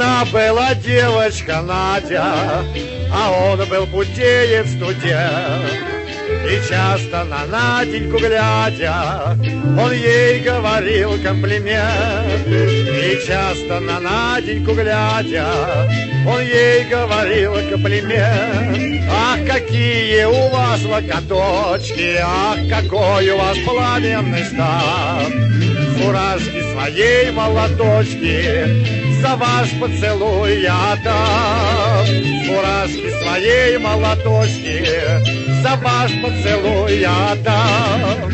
Вчера была девочка Надя, а он был путеец студент. И часто на Наденьку глядя, он ей говорил комплимент. И часто на Наденьку глядя, он ей говорил комплимент. Ах, какие у вас локоточки, ах, какой у вас пламенный став. Фуражки своей молоточки за ваш поцелуй я дам. Фуражки своей молоточки за ваш поцелуй я дам.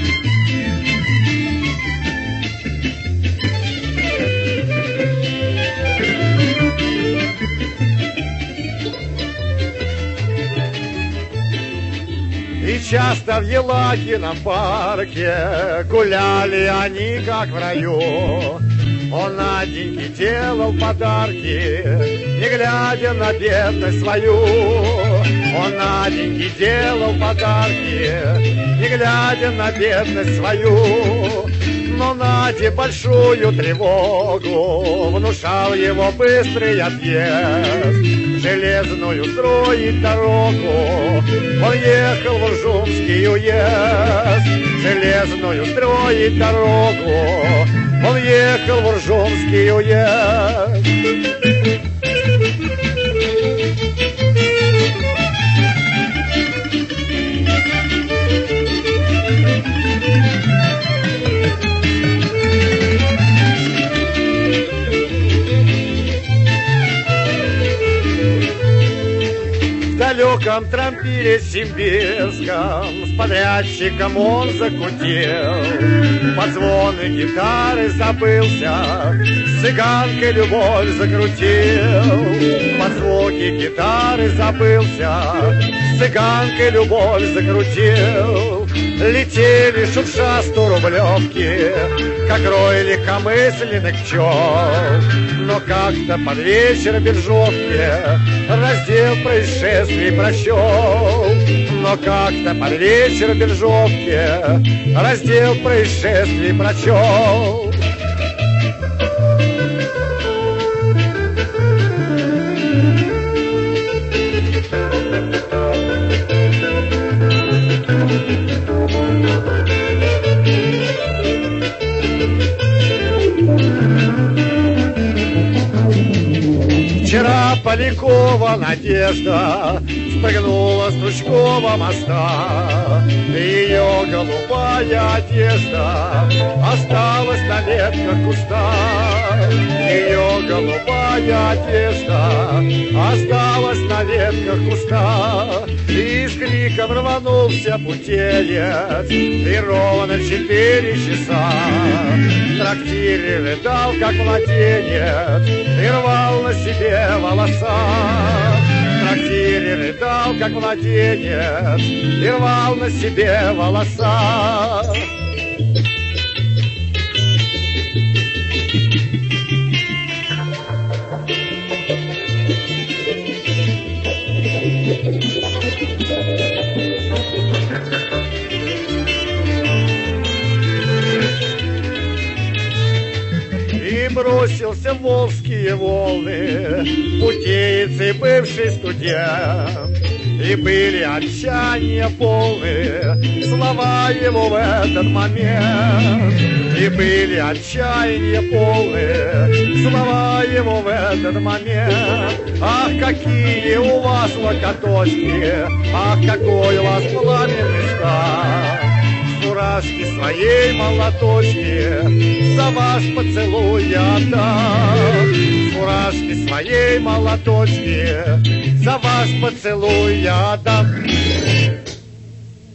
И часто в Елагином парке гуляли они, как в раю. Он Наденьке делал подарки, не глядя на бедность свою. Он Наденьке делал подарки, не глядя на бедность свою. Но Наде большую тревогу внушал его быстрый отъезд. Железную строить дорогу он ехал в Уржумский уезд. Железную строить дорогу он ехал в Уржумский уезд. В далеком трампире симбирском с подрядчиком он закутил. Под звоны гитары забылся, с цыганкой любовь закрутил. Под звуки гитары забылся, с цыганкой любовь закрутил. Летели шурша 100-рублевки, как рой легкомысленных пчел. Но как-то под вечер биржовки раздел происшествий прощел. Но как-то под вечер биржовки раздел происшествий прочел. Вчера Полякова Надежда спрыгнула с Стручкова моста. Ее голубая одежда осталась на ветках куста. Ее голубая одежда осталась на ветках куста. И с криком рванулся путеец, и ровно 4 часа в трактире рыдал, как младенец, и рвал на себе волоса. В трактире рыдал, как младенец, и рвал на себе волоса. И бросился в волжские волны путеец и бывший студент. И были отчаяния полны слова его в этот момент. И были отчаяния полны слова его в этот момент. Ах, какие у вас локоточки, ах, какой у вас пламенный став. Фуражки своей молоточки за ваш поцелуй я дам. Фуражки своей молоточки за ваш поцелуй я дам.